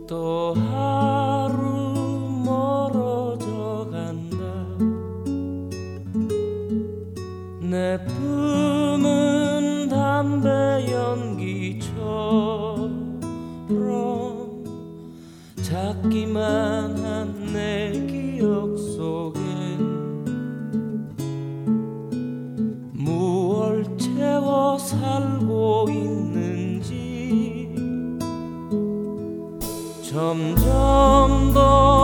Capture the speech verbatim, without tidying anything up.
또 하루 멀어져 간다. 내 품은 담배 연기처럼 작기만 한 내 기억 속엔 무얼 채워 살고 있는지 점점 더